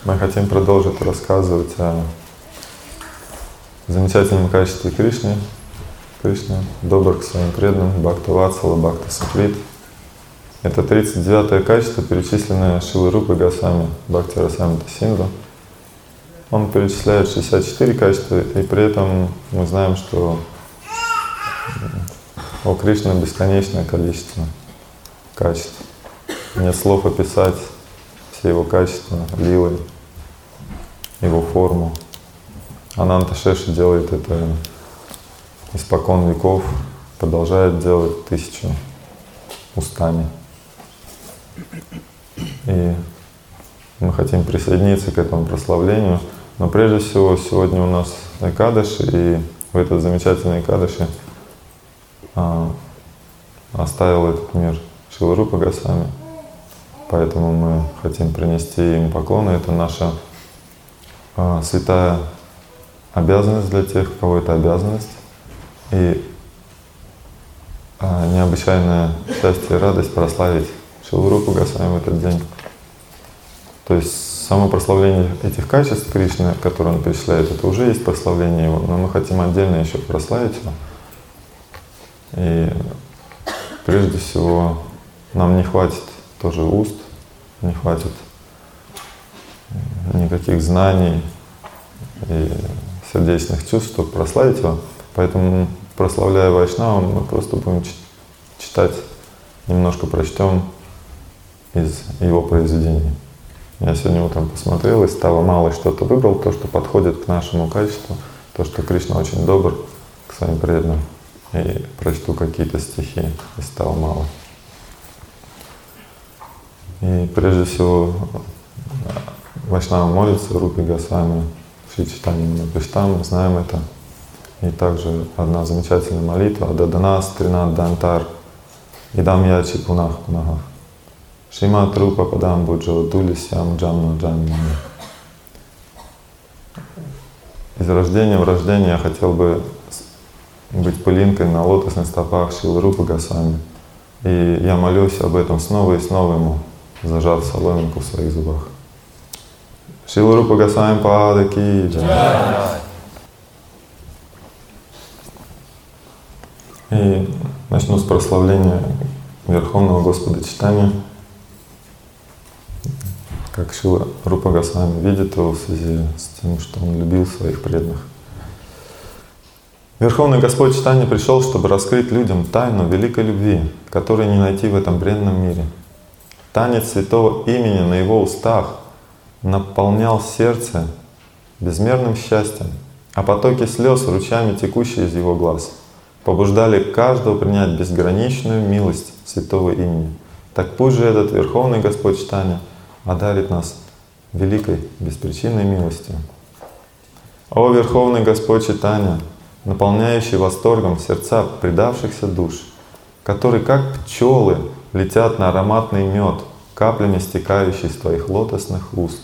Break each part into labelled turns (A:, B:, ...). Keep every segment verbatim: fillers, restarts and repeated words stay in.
A: Мы хотим продолжить рассказывать о замечательном качестве Кришны. Кришна добр к своим преданным, Бхакта Ватсала, Бхакта Сукрит. Это тридцать девятое качество, перечисленное Шрилой Рупой Госвами, Бхакти Расамрита Синду. Он перечисляет шестьдесят четыре качества, и при этом мы знаем, что у Кришны бесконечное количество качеств. Нет слов описать все его качества, лилы, его форму. Ананта Шеши делает это испокон веков, продолжает делать тысячу устами. И мы хотим присоединиться к этому прославлению. Но прежде всего сегодня у нас Экадаши, и в этот замечательный Экадаши а, оставил этот мир Шрила Рупа Госвами. Поэтому мы хотим принести ему поклоны. Это наша а, святая обязанность для тех, у кого это обязанность. И а, необычайное счастье и радость прославить Шрилу Рупу Госвами в этот день. То есть само прославление этих качеств Кришны, которые он перечисляет, это уже есть прославление его, но мы хотим отдельно еще прославить его. И прежде всего нам не хватит тоже уст, не хватит никаких знаний и сердечных чувств, чтобы прославить его. Поэтому, прославляя Вайшнава, мы просто будем читать, немножко прочтем из его произведений. Я сегодня утром посмотрел, и стало мало, что-то выбрал, то, что подходит к нашему качеству, то, что Кришна очень добр к своим преданным. И прочту какие-то стихи, и стало мало. И прежде всего Вайшнава молится Рупе Госвами, Шри Чайтанья Махапрабху, мы знаем это. И также одна замечательная молитва Ададанас Тринат Дантар Идам Ячи Пунах Пунахах Шримат Рупа Падам Буджо Дулисям Джамну Джамну. Из рождения в рождение я хотел бы быть пылинкой на лотосных стопах Шрилы Рупы Госвами. И я молюсь об этом снова и снова ему, зажав соломинку в своих зубах. Шрила Рупа Госвами Пада Ки Джай. И начну с прославления Верховного Господа Чайтаньи, как Шрила Рупа Госвами видит его в связи с тем, что он любил своих преданных. Верховный Господь Чайтанья пришел, чтобы раскрыть людям тайну великой любви, которой не найти в этом бренном мире. Танец святого имени на его устах наполнял сердце безмерным счастьем, а потоки слез, ручьями текущие из его глаз, побуждали каждого принять безграничную милость святого имени. Так пусть же этот Верховный Господь Чайтанья одарит нас великой беспричинной милостью. О Верховный Господь Чайтанья, наполняющий восторгом сердца предавшихся душ, которые как пчелы летят на ароматный мед, каплями стекающий из твоих лотосных уст.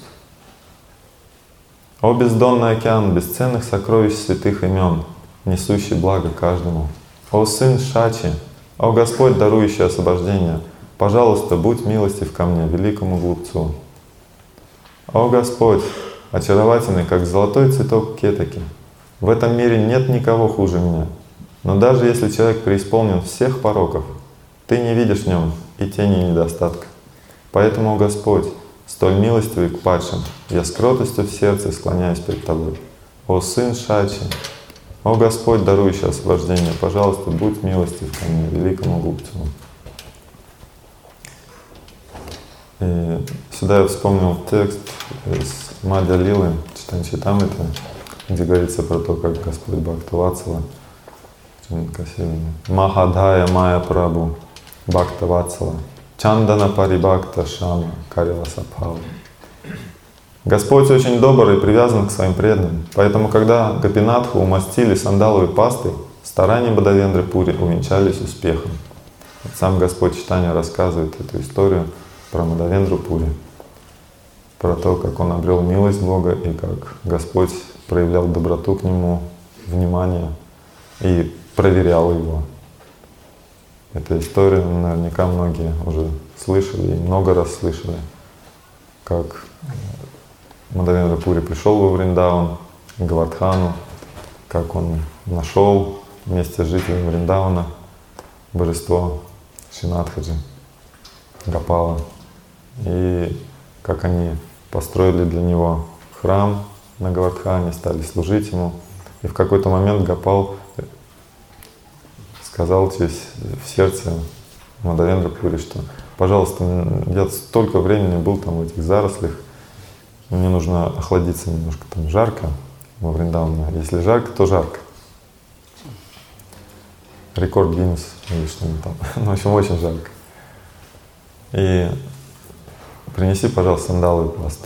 A: О бездонный океан бесценных сокровищ святых имен, несущий благо каждому. О сын Шачи, о Господь, дарующий освобождение, пожалуйста, будь милостив ко мне, великому глупцу. О Господь, очаровательный, как золотой цветок кетаки, в этом мире нет никого хуже меня. Но даже если человек преисполнен всех пороков, ты не видишь в нем и тени недостатка. Поэтому, Господь, столь милостивый к падшим, я с кротостью в сердце склоняюсь перед Тобой. О сын Шачи, о Господь, дарующий освобождение, пожалуйста, будь милостив ко мне, великому глупцу. И сюда я вспомнил текст из Мадья Лилы, Чайтанья Чаритамриты, где говорится про то, как Господь Бхакта Ватсала, Махадхая Майя Прабху Бхакта Ватсала, Чандана Парибхакта Шама Карила Сабхава. Господь очень добр и привязан к своим преданным, поэтому когда Гопинатху умастили сандаловой пастой, старания Бадавендры Пури увенчались успехом. Сам Господь Чайтанья рассказывает эту историю про Мадавендру Пури, про то, как он обрел милость Бога и как Господь проявлял доброту к нему, внимание и проверял его. Эту историю наверняка многие уже слышали и много раз слышали, как Мадавендра Пури пришел во Вриндаван, к Говардхану, как он нашел вместе с жителями Вриндавана божество Шринатхаджи, Гопала, и как они построили для него храм на Говардхане, стали служить ему. И в какой-то момент Гопал сказал через в сердце Мадавендра Пури, что пожалуйста, я столько времени был там в этих зарослях, мне нужно охладиться немножко, там жарко во Вриндаване. Если жарко, то жарко. Рекорд Гиннес или что-нибудь там. Ну, в общем, очень жарко. И принеси, пожалуйста, сандаловую пасту.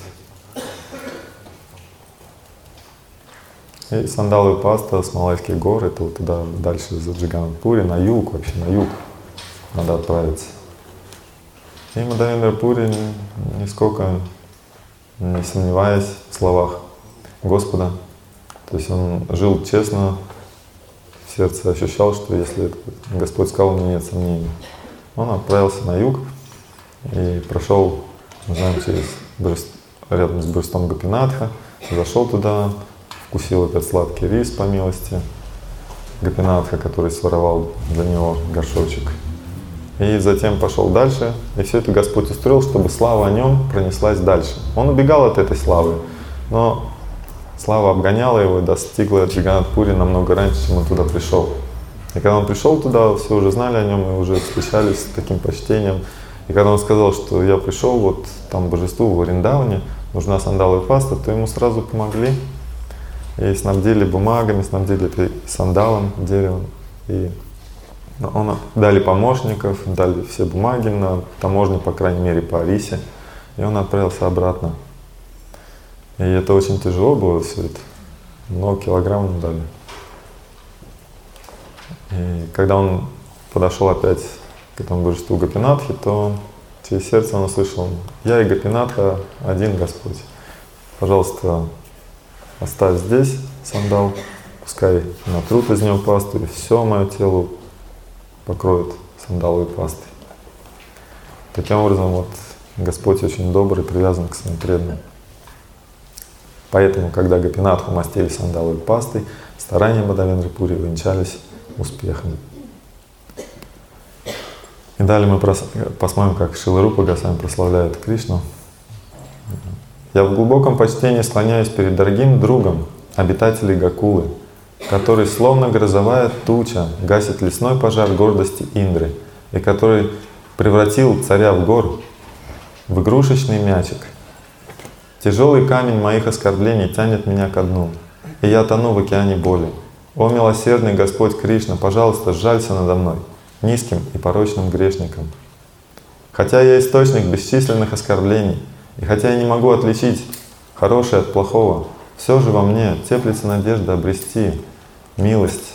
A: И сандаловая паста с Малайских гор, это вот туда дальше за Джаганнатхпури, на юг вообще, на юг надо отправиться. И Мадавендра Пури, нисколько не сомневаясь в словах Господа, то есть он жил честно, в сердце ощущал, что если Господь сказал, у меня нет сомнений. Он отправился на юг и прошел, мы знаем, через брест, рядом с брестом Гопинатха, зашел туда, вкусил этот сладкий рис по милости Гопинатха, который своровал для него горшочек. И затем пошел дальше, и все это Господь устроил, чтобы слава о нем пронеслась дальше. Он убегал от этой славы, но слава обгоняла его и достигла Джаганнатхпури намного раньше, чем он туда пришел. И когда он пришел туда, все уже знали о нем и уже встречались с таким почтением. И когда он сказал, что я пришел, вот там божеству в Вриндаване, нужна сандаловая паста, то ему сразу помогли. И снабдили бумагами, снабдили этой сандалом, деревом. И он дали помощников, дали все бумаги на таможне, по крайней мере, по Арисе. И он отправился обратно. И это очень тяжело было все это. Много килограммов дали. И когда он подошел опять к этому божеству Гопинатхи, то через сердце он услышал: я и Гопинатха один Господь. Пожалуйста, оставь здесь сандал, пускай натрут из него пасту, и все мое тело покроет сандаловой пастой. Таким образом, вот Господь очень добрый, привязан к своим преданным. Поэтому, когда Гопинатху мастили сандаловой пастой, старания Мадавендры Пури увенчались успехом. И далее мы посмотрим, как Шрила Рупа Госвами прославляет Кришну. Я в глубоком почтении склоняюсь перед дорогим другом обитателей Гокулы, который, словно грозовая туча, гасит лесной пожар гордости Индры, и который превратил царя в гор в игрушечный мячик. Тяжелый камень моих оскорблений тянет меня ко дну, и я тону в океане боли. О милосердный Господь Кришна, пожалуйста, сжалься надо мной, низким и порочным грешником. Хотя я источник бесчисленных оскорблений, и хотя я не могу отличить хорошее от плохого, все же во мне теплится надежда обрести милость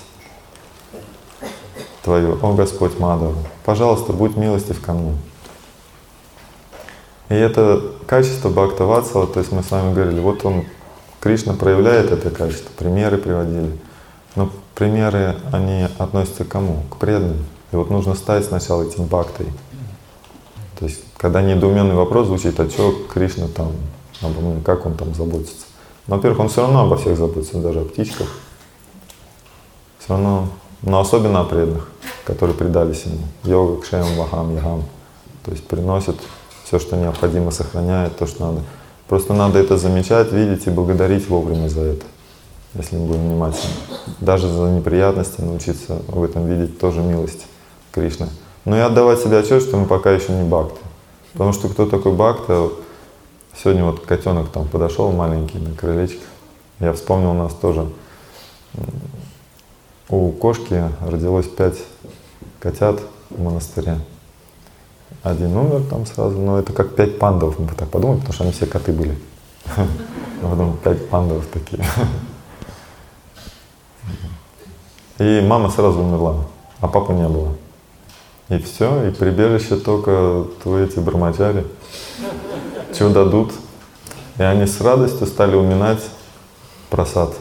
A: Твою, о Господь Мадхава. Пожалуйста, будь милостив ко мне. И это качество Бхактаватсала, то есть мы с вами говорили, вот он, Кришна проявляет это качество, примеры приводили. Но примеры, они относятся к кому? К преданным. И вот нужно стать сначала этим бхактой. То есть, когда недоуменный вопрос звучит, а что Кришна там обо мне, как он там заботится? Но, во-первых, он все равно обо всех заботится, даже о птичках. Все равно, но особенно о преданных, которые предались ему. Йога, кшем, вахам, ягам. То есть приносит все, что необходимо, сохраняет то, что надо. Просто надо это замечать, видеть и благодарить вовремя за это, если мы будем внимательны. Даже за неприятности научиться в этом видеть тоже милость Кришны. Но и отдавать себе отчет, что мы пока еще не бхакты. Потому что кто такой бхакта? Сегодня вот котенок там подошел маленький на крылечко. Я вспомнил, у нас тоже у кошки родилось пять котят в монастыре. Один умер там сразу, но это как пять пандов, мы так подумали, потому что они все коты были. А потом пять пандов такие. И мама сразу умерла, а папы не было. И все, и прибежище только твои эти брамачари. Что дадут? И они с радостью стали уминать прасад.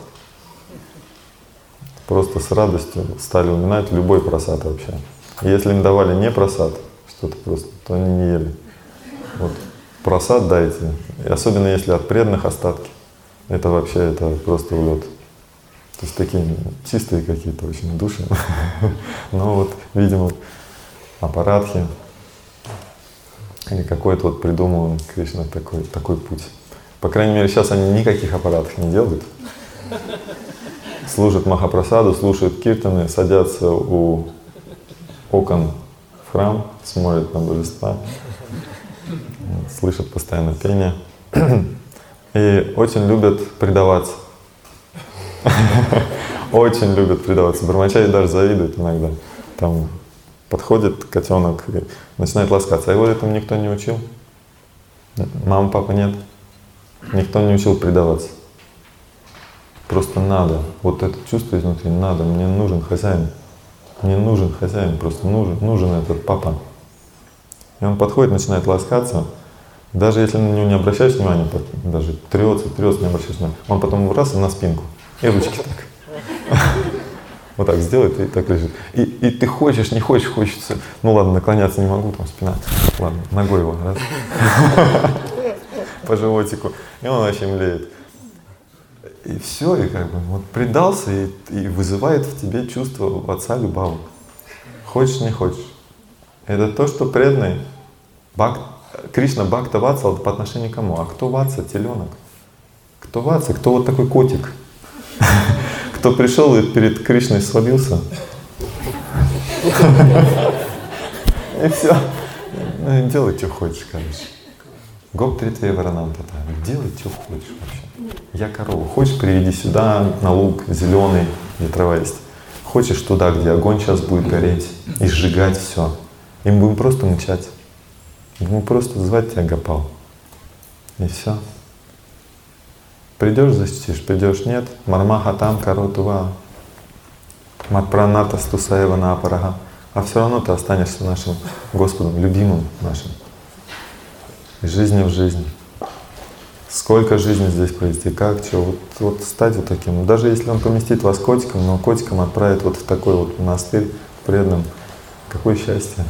A: Просто с радостью стали уминать любой прасад вообще. И если им давали не прасад, что-то просто, то они не ели. Вот. просад дайте, и особенно если от преданных остатки. Это вообще, это просто улет. То есть такие чистые какие-то очень души. Но вот, видимо, аппаратхи или какой-то вот придумал Кришна такой, такой путь. По крайней мере, сейчас они никаких аппаратов не делают. Служат Махапрасаду, слушают киртаны, садятся у окон в храм, смотрят на божества, слышат постоянно пение и очень любят предаваться. Очень любят предаваться. Брахмачари даже завидуют иногда. Там подходит котенок и начинает ласкаться. А его этому никто не учил. Мама, папа нет. Никто не учил предаваться. Просто надо. Вот это чувство изнутри надо. Мне нужен хозяин. Мне нужен хозяин. Просто нужен, нужен этот папа. И он подходит, начинает ласкаться. Даже если на него не обращаешь внимания, даже трется, трется, не обращаешь внимания, он потом раз и на спинку. И ручки так. Вот так сделает и так лежит. И, и ты хочешь, не хочешь, хочется. Ну ладно, наклоняться не могу, там спина. Ладно, ногой его раз. По животику. И он вообще млеет. И все, и как бы вот предался, и, и вызывает в тебе чувство отца любавы. Хочешь, не хочешь. Это то, что преданный. Бак, Кришна Бхакта Ватсала по отношению к кому? А кто Ватса? Теленок. Кто Ватса? Кто вот такой котик? Кто пришел и перед Кришной свалился. И все. Ну, делай, что хочешь, короче. Гоптри Варанам Тата. Делай, что хочешь вообще. Я корова. Хочешь, приведи сюда на луг зеленый, где трава есть. Хочешь туда, где огонь сейчас будет гореть и сжигать все. И мы будем просто мычать. Будем просто звать тебя Гопал. И все. Придешь, защитишь, придешь, нет. Мармаха там каротува. Матпраната стусаева на апарага. А все равно ты останешься нашим Господом, любимым нашим. Из жизни в жизнь. Сколько жизни здесь провести, как, что, вот, вот стать вот таким. Ну, даже если он поместит вас котиком, но котиком отправит вот в такой вот монастырь преданным, какое счастье.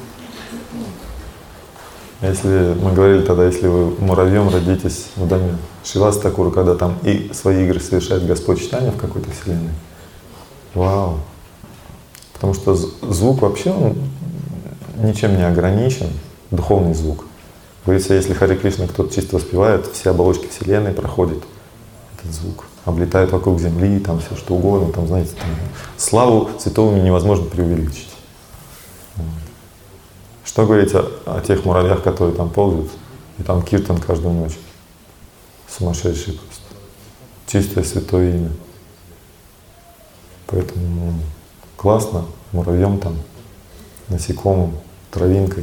A: Если мы говорили тогда, если вы муравьем родитесь в доме Шриваса Такура, когда там и свои игры совершает Господь читания в какой-то вселенной, вау! Потому что звук вообще он ничем не ограничен, духовный звук. Говорится, если Харе Кришна кто-то чисто воспевает, все оболочки вселенной проходят этот звук, облетают вокруг земли, там все что угодно, там, знаете, там, славу святого невозможно преувеличить. Что говорить о, о тех муравьях, которые там ползают, и там киртан каждую ночь. Сумасшедший просто. Чистое святое имя. Поэтому ну, классно муравьем там, насекомым, травинкой.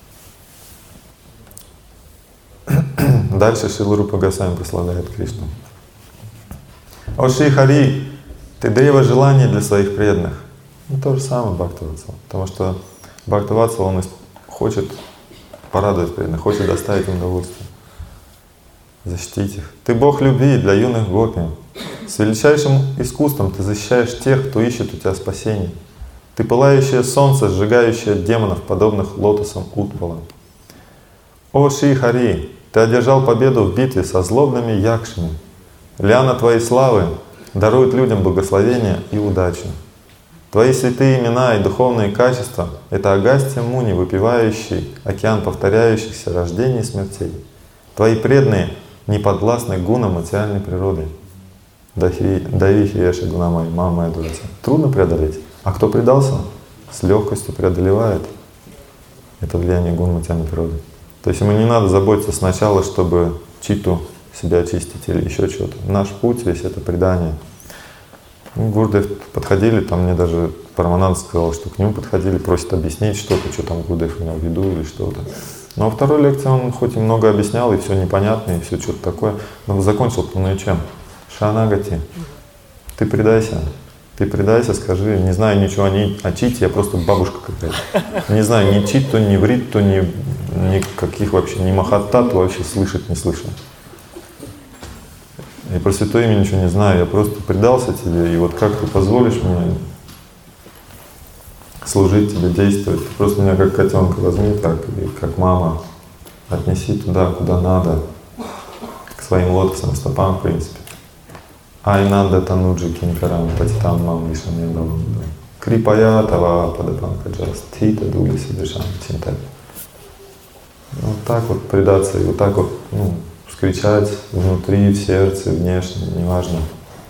A: Дальше Шрила Рупа Госвами прославляет Кришну. О Шри Хари, ты древо желаний для своих преданных. Ну то же самое Бхактаватсала. Потому что Бхактаватсала, он хочет порадовать преданных, хочет доставить им удовольствие, защитить их. Ты Бог любви для юных гопи. С величайшим искусством ты защищаешь тех, кто ищет у тебя спасения. Ты пылающее солнце, сжигающее демонов, подобных лотосам Утпала. О Шри Хари, ты одержал победу в битве со злобными якшами. Лиана твоей славы дарует людям благословение и удачу. Твои святые имена и духовные качества — это Агастья Муни, выпивающий океан повторяющихся рождений и смертей. Твои преданные не подвластны гунам материальной природы. Дави Хиеша Гунамай, мама моя дураца. Трудно преодолеть. А кто предался, с легкостью преодолевает это влияние гун материальной природы. То есть ему не надо заботиться сначала, чтобы читу себя очистить или еще чего-то. Наш путь весь — это предание. Гурдев подходили, там мне даже Парамананда сказал, что к нему подходили, просят объяснить что-то, что там Гурдев имел в виду или что-то. Но во второй лекции он хоть и много объяснял, и все непонятно, и все что-то такое, но закончил-то ну и чем? Шанагати. Ты предайся. Ты предайся, скажи, не знаю ничего о, ней, о чите, я просто бабушка какая-то. Не знаю ни чит, то ни врит, то ни, никаких вообще, ни махаттат вообще слышать не слышу. И про святое имя ничего не знаю, я просто предался тебе, и вот как ты позволишь мне служить тебе, действовать, ты просто меня как котенка возьми так, и как мама, отнеси туда, куда надо, к своим лотосным стопам, в принципе. Айнанда тануджи кинкарам патитам мам вишаньягавам. Крипая тава падапанкаджас тита дули сидишам чинтай. Вот так вот предаться и вот так вот, ну, вскричать внутри, в сердце, внешне, неважно.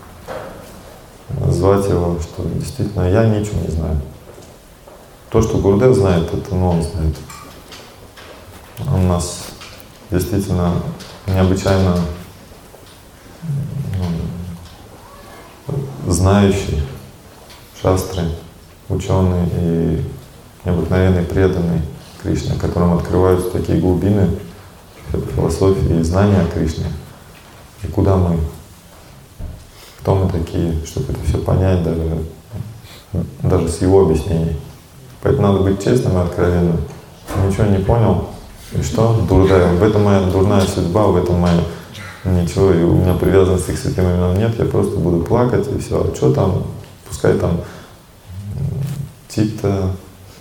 A: Звать его, что действительно я ничего не знаю. То, что Гурудев знает, это ну, он знает. Он нас действительно необычайно ну, знающий, шастры, ученый и необыкновенный преданный Кришне, которым открываются такие глубины философии и знания о Кришне. И куда мы, кто мы такие, чтобы это все понять даже, даже с его объяснений. Поэтому надо быть честным и откровенным. Ничего не понял, и что? Дурная. В этом моя дурная судьба, в этом моя ничего, и у меня привязанности к святым именам нет, я просто буду плакать и все. А что там? Пускай там Читта,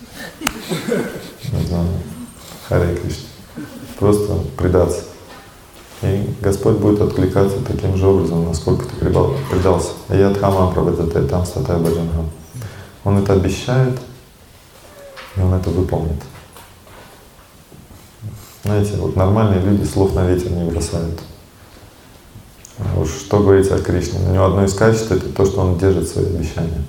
A: не знаю, Харе Кришна. Просто предаться. И Господь будет откликаться таким же образом, насколько ты предался. Ядхама прабхадате там статай баджангам. Он это обещает, и он это выполнит. Знаете, вот нормальные люди слов на ветер не бросают. А уж что говорить о Кришне? У него одно из качеств — это то, что он держит свои обещания.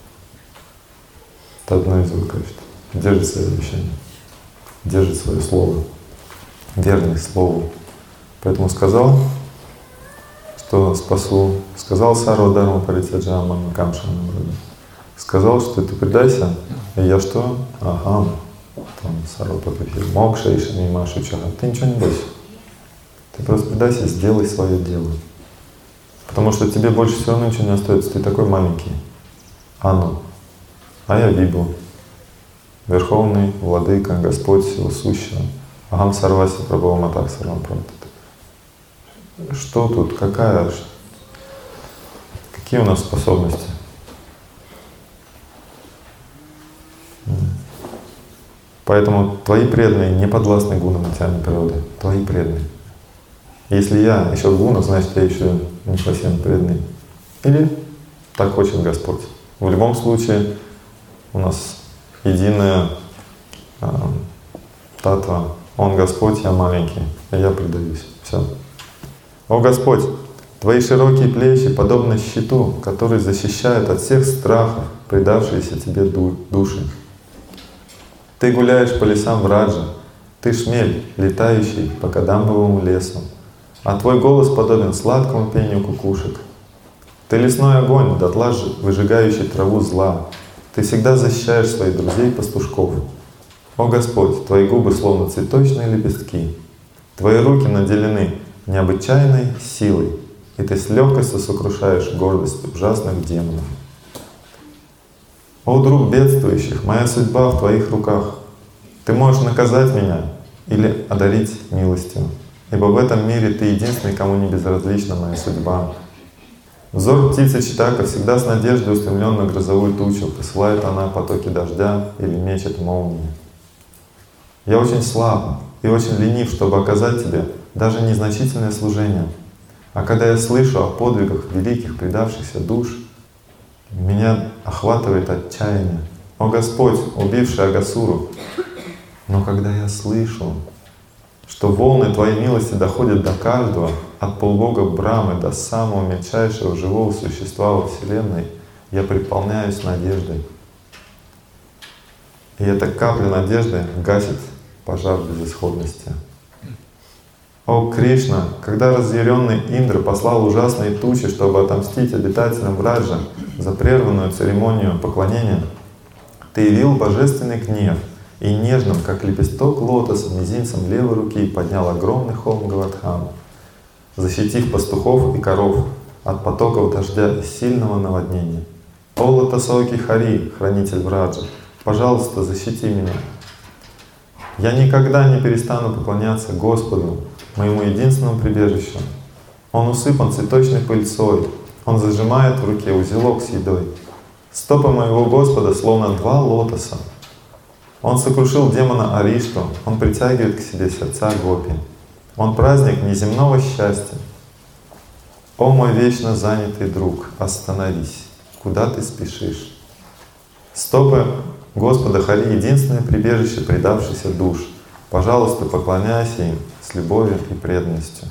A: Это одно из его качеств. Держит свои обещания. Держит свое слово. Верный слову. Поэтому сказал, что спасу. Сказал Сарва Дharma Паритяджама Камшана. Сказал, что ты предайся. И я что? Ага. Там Сарва Папахи. Мокша Иша Мимашу Чага. Ты ничего не бойся. Ты просто предайся, сделай свое дело. Потому что тебе больше все равно ничего не остается. Ты такой маленький. Ану. А я Вибу. Верховный Владыка, Господь всего сущего. Агам Сарваси Прабхаваматак Сарвам Праматат. Что тут? Какая? Какие у нас способности? Поэтому твои преданные не подвластны гунам материальной природы. Твои преданные. Если я еще гуна, значит я еще не совсем преданный. Или так хочет Господь. В любом случае у нас единая э, татва. Он Господь, я маленький, и я предаюсь. Все. О Господь, Твои широкие плечи подобны щиту, который защищает от всех страхов предавшиеся Тебе души. Ты гуляешь по лесам Враджа, Ты шмель, летающий по кадамбовому лесу, а Твой голос подобен сладкому пению кукушек. Ты лесной огонь, дотла выжигающий траву зла. Ты всегда защищаешь своих друзей-пастушков. О Господь, Твои губы словно цветочные лепестки. Твои руки наделены необычайной силой, и Ты с легкостью сокрушаешь гордость ужасных демонов. О друг бедствующих, моя судьба в Твоих руках. Ты можешь наказать меня или одарить милостью, ибо в этом мире Ты единственный, кому не безразлична моя судьба. Взор птицы Читака всегда с надеждой устремлен на грозовую тучу, посылает она потоки дождя или мечет молнии. Я очень слаб и очень ленив, чтобы оказать Тебе даже незначительное служение. А когда я слышу о подвигах великих предавшихся душ, меня охватывает отчаяние. О Господь, убивший Агасуру! Но когда я слышу, что волны Твоей милости доходят до каждого, от полубога Брамы до самого мельчайшего живого существа во Вселенной, я преполняюсь надеждой. И эта капля надежды гасит пожар безысходности. О Кришна, когда разъяренный Индра послал ужасные тучи, чтобы отомстить обитателям Враджа за прерванную церемонию поклонения, Ты явил божественный гнев и нежным, как лепесток лотоса, мизинцем левой руки поднял огромный холм Гавардхана, защитив пастухов и коров от потоков дождя и сильного наводнения. О Лотосоки Хари, хранитель Враджа, пожалуйста, защити меня. Я никогда не перестану поклоняться Господу, моему единственному прибежищу. Он усыпан цветочной пыльцой, Он зажимает в руке узелок с едой. Стопы моего Господа словно два лотоса. Он сокрушил демона Аришту, он притягивает к себе сердца гопи. Он праздник неземного счастья. О мой вечно занятый друг, остановись, куда ты спешишь? Стопы Господа Хари — единственное прибежище предавшихся душ. Пожалуйста, поклоняйся им с любовью и преданностью.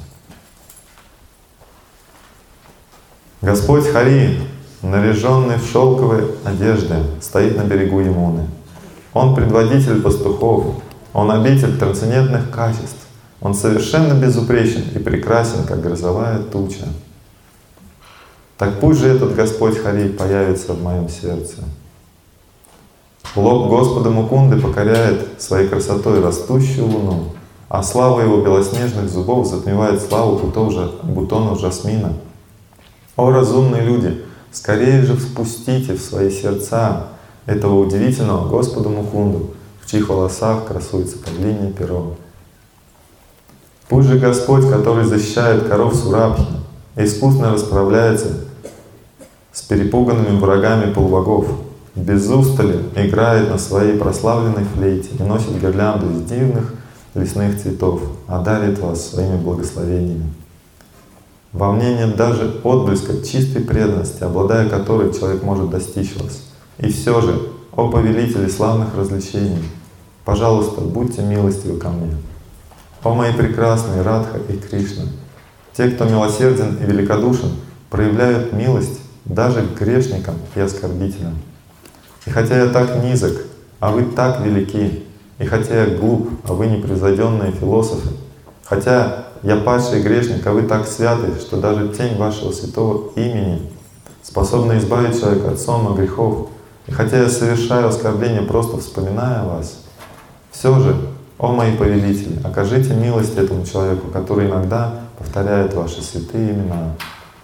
A: Господь Хари, наряженный в шелковые одежды, стоит на берегу Ямуны. Он предводитель пастухов, он обитель трансцендентных качеств. Он совершенно безупречен и прекрасен, как грозовая туча. Так пусть же этот Господь Хари появится в моем сердце. Лоб Господа Мукунды покоряет своей красотой растущую луну, а слава его белоснежных зубов затмевает славу бутонов жасмина. О разумные люди, скорее же впустите в свои сердца этого удивительного Господа Мукунду, в чьих волосах красуется павлинье перо. Пусть же Господь, который защищает коров Сурабхи, искусно расправляется с перепуганными врагами полубогов, без устали играет на своей прославленной флейте и носит гирлянду из дивных лесных цветов, одарит вас своими благословениями. Во мне нет даже отблеска чистой преданности, обладая которой человек может достичь вас. И все же, о повелители славных развлечений, пожалуйста, будьте милостивы ко мне. О мои прекрасные Радха и Кришна, те, кто милосерден и великодушен, проявляют милость даже к грешникам и оскорбителям. И хотя я так низок, а вы так велики, и хотя я глуп, а вы непревзойденные философы, хотя я падший грешник, а вы так святы, что даже тень вашего святого имени способна избавить человека от сонма грехов, и хотя я совершаю оскорбление, просто вспоминая о вас, все же, о мои повелители, окажите милость этому человеку, который иногда повторяет ваши святые имена.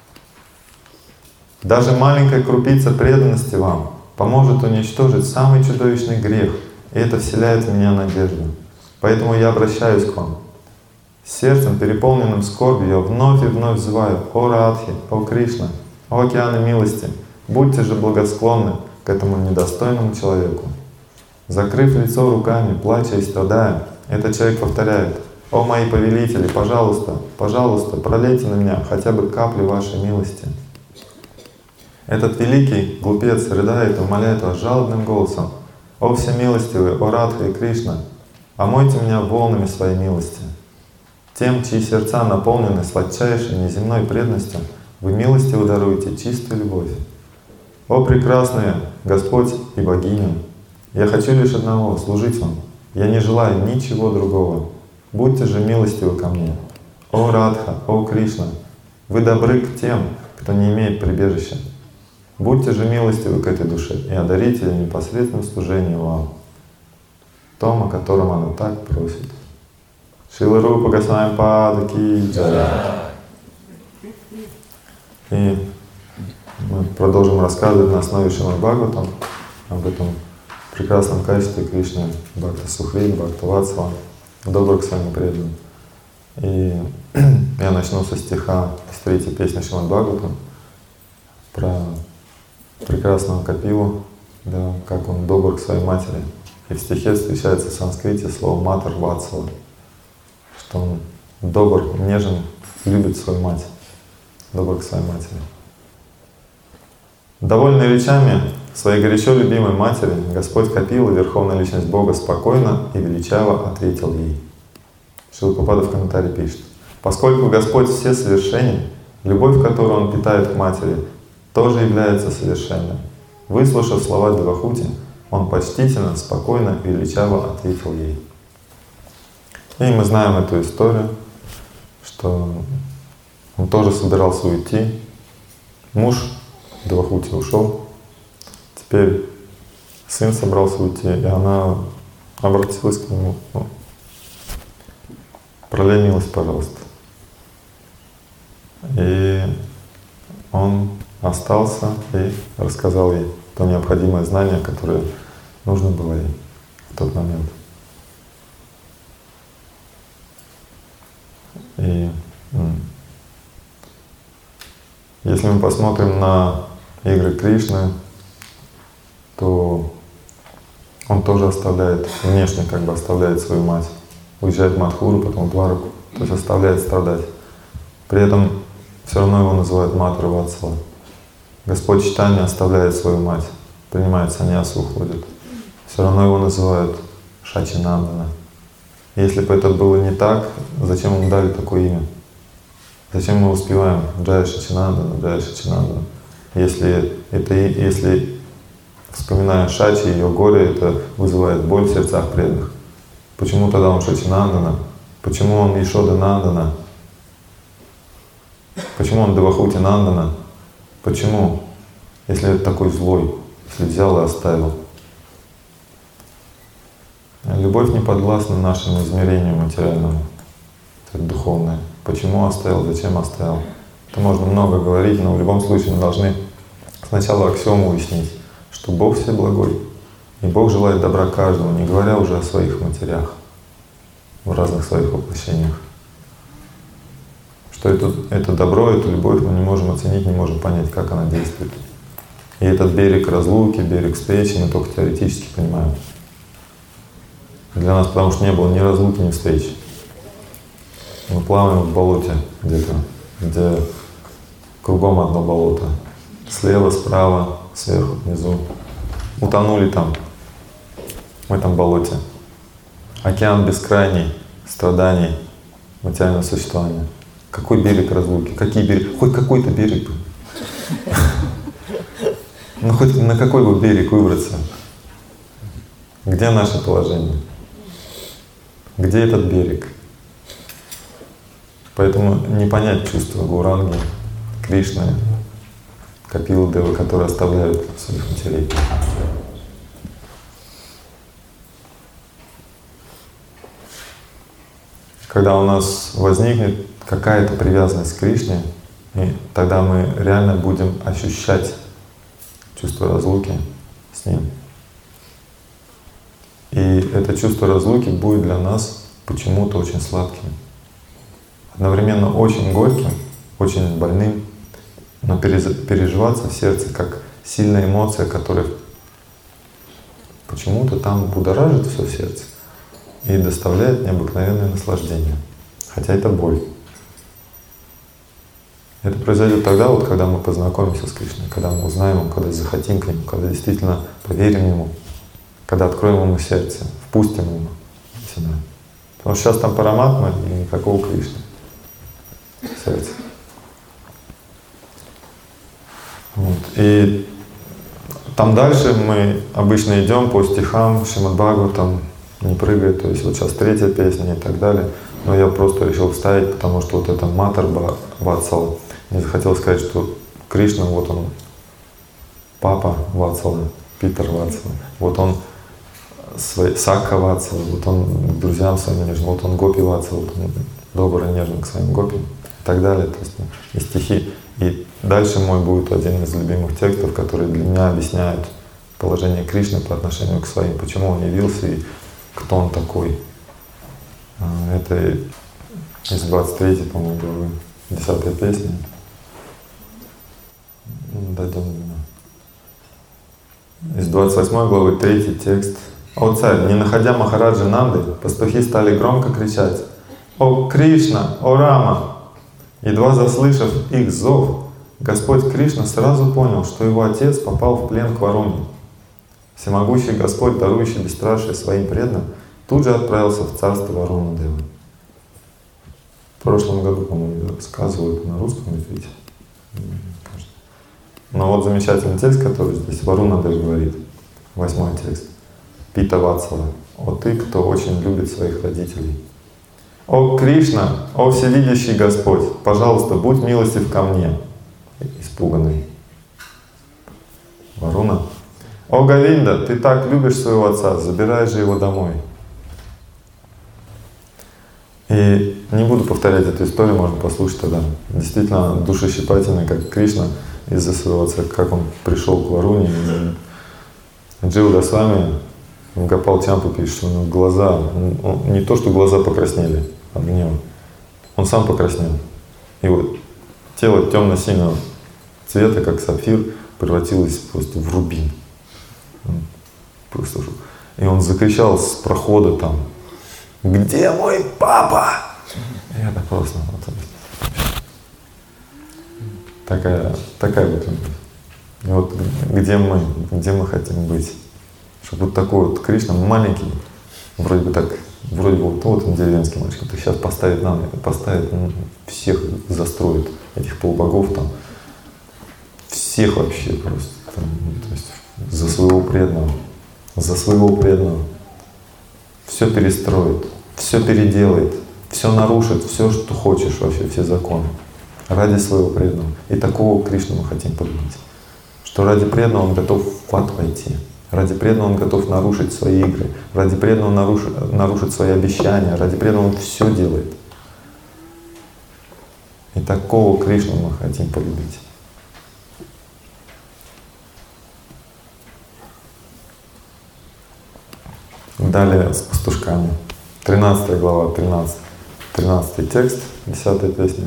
A: Даже маленькая крупица преданности вам поможет уничтожить самый чудовищный грех, и это вселяет в меня надежду. Поэтому я обращаюсь к вам. Сердцем, переполненным скорбью, я вновь и вновь взываю: о Радхи, о Кришна, о океаны милости, будьте же благосклонны к этому недостойному человеку. Закрыв лицо руками, плача и страдая, этот человек повторяет: о мои повелители, пожалуйста, пожалуйста, пролейте на меня хотя бы капли вашей милости. Этот великий глупец рыдает и умоляет вас жалобным голосом: о всемилостивый, о Радха и Кришна, омойте меня волнами своей милости. Тем, чьи сердца наполнены сладчайшей неземной преданностью, вы милостиво даруете чистую любовь. О прекрасные Господь и Богиня, я хочу лишь одного — служить вам. Я не желаю ничего другого. Будьте же милостивы ко мне. О Радха, о Кришна, вы добры к тем, кто не имеет прибежища. Будьте же милостивы к этой душе и одарите ее непосредственным служением вам, том, о котором она так просит. Шрила Рупа Госвами Пада ки джай. И мы продолжим рассказывать на основе Шримад Бхагаватам об этом прекрасном качестве Кришны Бхакта Сухри, Бхакта Ватсала, добрых своим преданным. И я начну со стиха из третьей песни Шримад Бхагаватам про прекрасного Капилу, да, как он добр к своей матери. И в стихе встречается в санскрите слово «матар ватсала», что он добр, нежен, любит свою мать, добр к своей матери. Довольный речами своей горячо любимой матери, Господь Капила, Верховная Личность Бога, спокойно и величаво ответил ей. Шрила Прабхупада в комментарии пишет: поскольку Господь все совершенен, любовь, которую Он питает к матери, тоже является совершенной. Выслушав слова Девахути, он почтительно, спокойно и величаво ответил ей. И мы знаем эту историю, что он тоже собирался уйти. Муж Девахути ушел. Теперь сын собрался уйти, и она обратилась к нему: ну, пролей милость, пожалуйста. И он остался и рассказал ей то необходимое знание, которое нужно было ей в тот момент. И если мы посмотрим на игры Кришны, то он тоже оставляет, внешне как бы оставляет свою мать. Уезжает в Мадхуру, потом в Двараку, то есть оставляет страдать. При этом все равно его называют Матра Ватсала. Господь Чайтанья оставляет свою мать, принимает саньясу, уходит. Все равно его называют Шачинандана. Если бы это было не так, зачем ему дали такое имя? Зачем мы успеваем Джая Шачинандана, Джая Шачинандана? Если, это, если вспоминая Шачи, ее горе, это вызывает боль в сердцах преданных. Почему тогда он Шачинандана? Почему он Ешода Нандана? Почему он Девахути Нандана? Почему? Если это такой злой, если взял и оставил. Любовь не подвластна нашему измерению материальному, это духовное. Почему оставил, зачем оставил? Это можно много говорить, но в любом случае мы должны сначала аксиому уяснить, что Бог всеблагой, и Бог желает добра каждому, не говоря уже о своих матерях, в разных своих воплощениях. Что это, это добро, эту любовь мы не можем оценить, не можем понять, как она действует. И этот берег разлуки, берег встречи мы только теоретически понимаем. Для нас, потому что не было ни разлуки, ни встречи. Мы плаваем в болоте где-то, где кругом одно болото. Слева, справа, сверху, внизу. Утонули там, в этом болоте. Океан бескрайний страданий материального существования. Какой берег разлуки? Какие береги? Хоть какой-то берег бы. Ну хоть на какой бы берег выбраться? Где наше положение? Где этот берег? Поэтому не понять чувства Гауранги, Кришны, Капилы Девы, которые оставляют своих матерей. Когда у нас возникнет какая-то привязанность к Кришне, и тогда мы реально будем ощущать чувство разлуки с Ним. И это чувство разлуки будет для нас почему-то очень сладким. Одновременно очень горьким, очень больным, но переживаться в сердце как сильная эмоция, которая почему-то там будоражит все в сердце и доставляет необыкновенное наслаждение. Хотя это боль. Это произойдет тогда, вот, когда мы познакомимся с Кришной, когда мы узнаем Его, когда захотим к Нему, когда действительно поверим Ему, когда откроем Ему сердце, впустим Ему сюда. Потому что сейчас там Параматма и никакого Кришны в сердце. Вот. И там дальше мы обычно идем по стихам Шримад Бхагаватам, не прыгает, то есть вот сейчас третья песня и так далее. Но я просто решил вставить, потому что вот это Матар Ватсала. Мне захотелось сказать, что Кришна, вот он, папа Ватсала, Питер Ватсала, вот он Сакха Ватсала, вот он к друзьям своим нежен, вот он Гопи Ватсала, вот он добрый, нежный к своим гопи и так далее. То есть и стихи. И дальше мой будет один из любимых текстов, которые для меня объясняют положение Кришны по отношению к своим, почему он явился и кто он такой. Это из двадцать третьей, по-моему, главы, десятая песня. Дойдем. Из двадцать восьмой главы, третий текст. «О царь, не находя Махараджи Нанды, пастухи стали громко кричать: „О Кришна! О Рама!“ Едва заслышав их зов, Господь Кришна сразу понял, что его отец попал в плен к Варуне. Всемогущий Господь, дарующий бесстрашие своим преданным, тут же отправился в царство Варуна Девы. В прошлом году, по-моему, рассказывают на русском языке. Но вот замечательный текст, который здесь Варуна Дева говорит, восьмой текст. Пита Ватсала: «О ты, кто очень любит своих родителей! О Кришна, о всевидящий Господь, пожалуйста, будь милостив ко мне!» Испуганный Варуна: «О Говинда, ты так любишь своего отца, забирай же его домой!» И не буду повторять эту историю, можно послушать тогда. Действительно душещипательная, как Кришна из-за своего отца, как он пришел к Варуне. Джива Госвами в Гопал Чампу пишет, что у него глаза, он, он, не то что глаза покраснели от гнева, он сам покраснел. И вот тело темно-синего цвета, как сапфир, превратилось просто в рубин. Просто. И он закричал с прохода там: «Где мой папа?» И это просто вот, такая, такая вот любовь. И вот где мы, где мы хотим быть. Чтобы вот такой вот Кришна маленький, вроде бы так, вроде бы вот, вот он деревенский мальчик, то сейчас поставит нам, поставит, ну, всех застроит, этих полубогов там, всех вообще просто, там, то есть за своего преданного, за своего преданного, все перестроит, все переделает, все нарушит, все, что хочешь вообще, все законы, ради своего преданного. И такого Кришну мы хотим полюбить, что ради преданного он готов в ад пойти. Ради преданного он готов нарушить свои игры, ради преданного он нарушит, нарушит свои обещания, ради преданного он все делает. И такого Кришну мы хотим полюбить. Далее с пастушками. тринадцатая глава, тринадцатый, тринадцатый текст, десятая песня.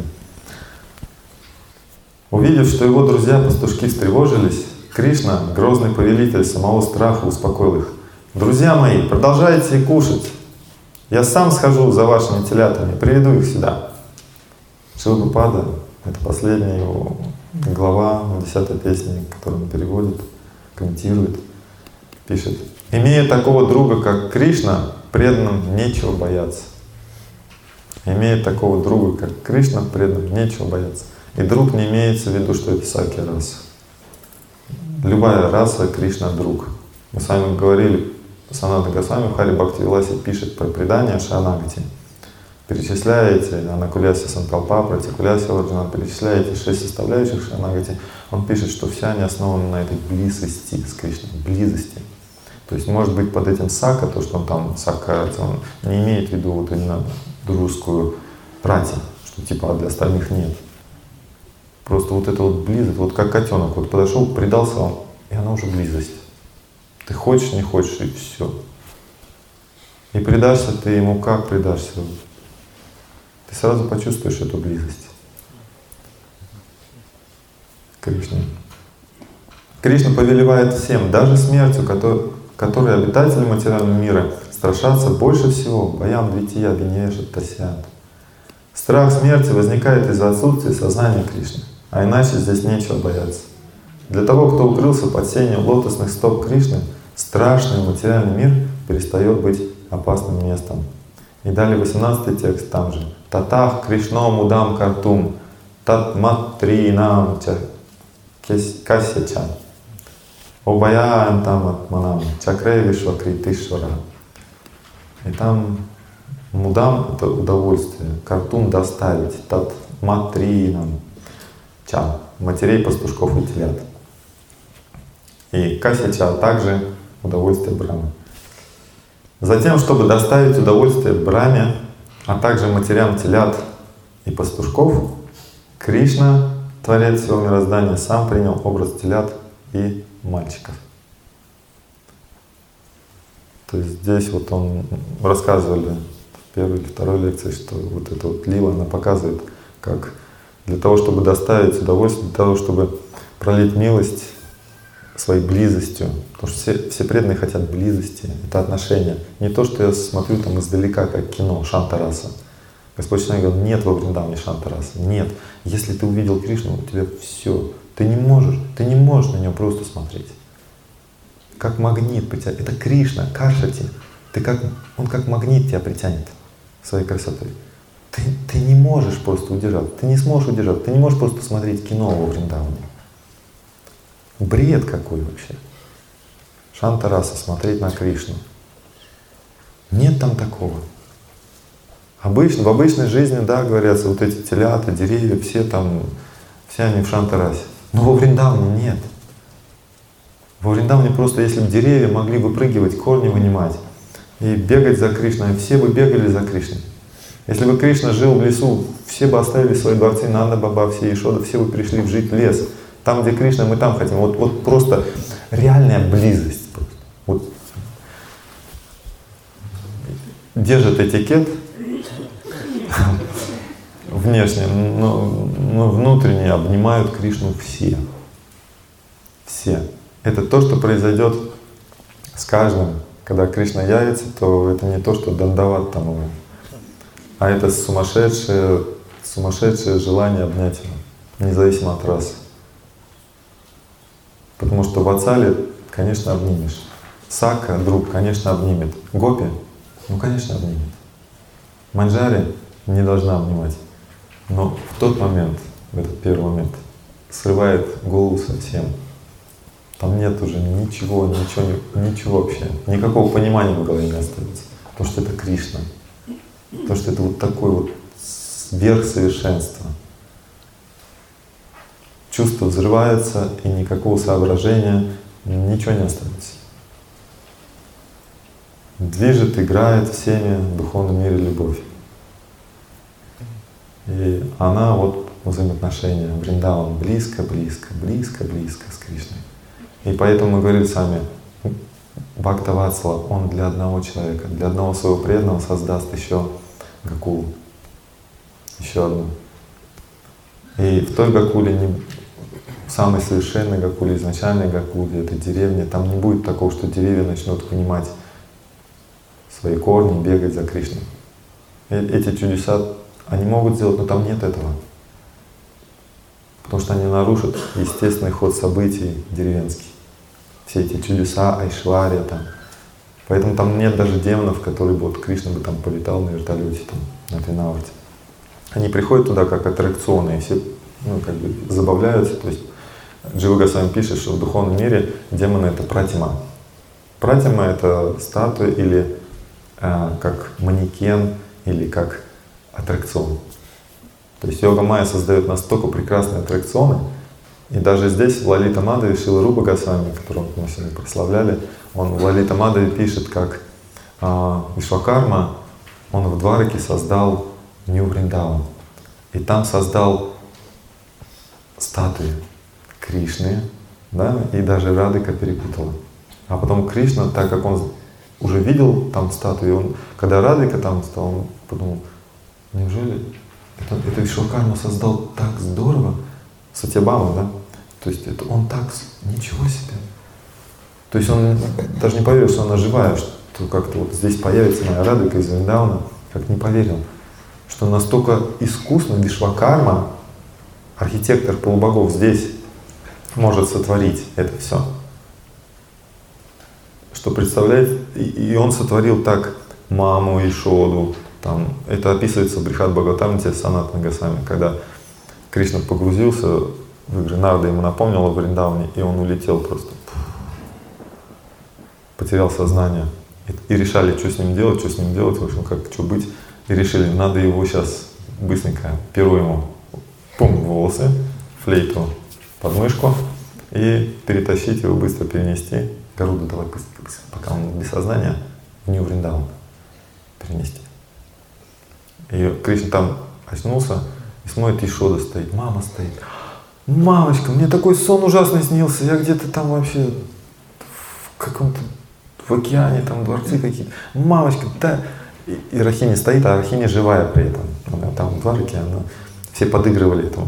A: Увидев, что его друзья-пастушки встревожились, Кришна, грозный повелитель самого страха, успокоил их. «Друзья мои, продолжайте кушать. Я сам схожу за вашими телятами, приведу их сюда». Шрила Прабхупада, это последняя его глава, десятой песни, которую он переводит, комментирует, пишет: «Имея такого друга, как Кришна, преданным нечего бояться». Имея такого друга, как Кришна, преданным нечего бояться. И друг не имеется в виду, что это всякая раса. Любая раса Кришна друг. Мы с вами говорили, Санатана Госвами в Хари Бхакти Виласе пишет про предание Шаранагати. Перечисляя эти Анакуляси Санкалпа, Пратикуляси Варджана, перечисляя эти шесть составляющих Шаранагати, он пишет, что все они основаны на этой близости с Кришной, близости. То есть может быть под этим сака, то, что он там сака, он не имеет в виду вот именно дружескую рати, что типа а для остальных нет. Просто вот это вот близость, вот как котенок, вот подошел, предался вам, и она уже близость. Ты хочешь, не хочешь, и все. И предашься ты ему, как предашься? Ты сразу почувствуешь эту близость. Кришна. Кришна повелевает всем, даже смертью, который, которой обитатели материального мира страшатся больше всего. Баям двития бинеша тасят. Страх смерти возникает из-за отсутствия сознания Кришны. А иначе здесь нечего бояться. Для того, кто укрылся под сенью лотосных стоп Кришны, страшный материальный мир перестает быть опасным местом. И далее восемнадцатый текст там же. Татах Кришном удам картум татматринам касяча обаян там атманам чакре вишвакритишвара. И там мудам — это удовольствие, картум — доставить, татматринам ча — матерей, пастушков и телят. И касяча — также удовольствие Брахмы. Затем, чтобы доставить удовольствие Брахме, а также матерям телят и пастушков, Кришна, Творец всего мироздания, сам принял образ телят и мальчиков. То есть здесь вот он рассказывали в первой или второй лекции, что вот эта вот лила, она показывает, как для того, чтобы доставить удовольствие, для того, чтобы пролить милость своей близостью, потому что все, все преданные хотят близости, это отношения. Не то, что я смотрю там издалека, как кино, Шантараса. Господь Шри говорит: нет во Вриндаване Шантараса, нет. Если ты увидел Кришну, у тебя все, ты не можешь, ты не можешь на него просто смотреть. Как магнит притянет, это Кришна, Каршати, ты как, он как магнит тебя притянет своей красотой. Ты, ты не можешь просто удержать, ты не сможешь удержать, ты не можешь просто смотреть кино во Вриндаване. Бред какой вообще. Шантараса, смотреть на Кришну. Нет там такого. Обычно, в обычной жизни, да, говорятся, вот эти телята, деревья, все там, все они в Шантарасе. Но во Вриндаване нет. Во Вриндаване просто, если бы деревья могли выпрыгивать, корни вынимать и бегать за Кришной, все бы бегали за Кришной. Если бы Кришна жил в лесу, все бы оставили свои дворцы, Нанда Баба, все Ешода, все бы пришли в жить в лес. Там, где Кришна, мы там хотим. Вот, вот просто реальная близость. Просто. Вот. Держат этикет внешне, но, но внутренне обнимают Кришну все. Все. Это то, что произойдет с каждым, когда Кришна явится, то это не то, что дандават там его, а это сумасшедшее, сумасшедшее желание обнять его, независимо от расы. Потому что ватсали, конечно, обнимешь. Сака, друг, конечно, обнимет. Гопи, ну, конечно, обнимет. Манджари не должна обнимать. Но в тот момент, в этот первый момент, срывает голову совсем. Там нет уже ничего, ничего, ничего вообще. Никакого понимания в голове не остается. Потому что это Кришна. Потому что это вот такой вот сверхсовершенство. Чувство взрывается, и никакого соображения, ничего не остается. Движет, играет всеми в духовном мире любовь. И она вот взаимоотношения Вриндаван близко, близко, близко, близко с Кришной. И поэтому мы говорили сами, Бхактаватсала, он для одного человека, для одного своего преданного создаст еще Гакулу, еще одну. И в той Гакуле, не, в самой совершенной Гакуле, изначальной Гакуле, этой деревне, там не будет такого, что деревья начнут понимать свои корни, бегать за Кришной. И эти чудеса они могут сделать, но там нет этого. Потому что они нарушат естественный ход событий деревенский. Все эти чудеса, айшвария там. Поэтому там нет даже демонов, которые бы, вот Кришна бы там полетал на вертолете, там, на Пинаварте. Они приходят туда как аттракционы, и все, ну, как бы забавляются. То есть Джива Госвами пишет, что в духовном мире демоны — это пратима. Пратима — это статуя или э, как манекен, или как аттракцион. То есть Йога Майя создает настолько прекрасные аттракционы, и даже здесь в Лалита Мадхаве Шрила Рупа Госвами, которого мы сегодня прославляли, он в Лалита Мадхаве пишет, как а, Вишвакарма, он в Двараке создал Нью Вриндаван, и там создал статуи Кришны, да, и даже Радхика перепутала. А потом Кришна, так как он уже видел там статуи, он, когда Радхика там стал, он подумал, неужели это, это Вишвакарма создал так здорово, Сатьябама, да? То есть это он так, ничего себе. То есть он даже не поверил, что она живая, что как-то вот здесь появится моя Радхика из Вриндавана, как не поверил, что настолько искусно Вишвакарма, архитектор полубогов, здесь может сотворить это все. Что представляет, и, и он сотворил так маму и Шоду. Там, это описывается в Брихад Бхагаватамрите Санатана Госвами, когда Кришна погрузился в игры, Нарда ему напомнила в Вриндаване, и он улетел просто. Потерял сознание. И, и решали, что с ним делать, что с ним делать, в общем, как, что быть. И решили, надо его сейчас быстренько, перу ему, пум, в волосы, флейту под мышку, и перетащить его, быстро перенести. Гаруду давай быстренько, быстро, пока он без сознания, в Нью Вриндаван перенести. И Кришна там очнулся, и смотрит, Ешода стоит, мама стоит. Мамочка, мне такой сон ужасный снился, я где-то там вообще в каком-то, в океане, там дворцы какие-то. Мамочка, да. И, и Рахини стоит, а Рахини живая при этом. Она там в Двараке, она, все подыгрывали этому.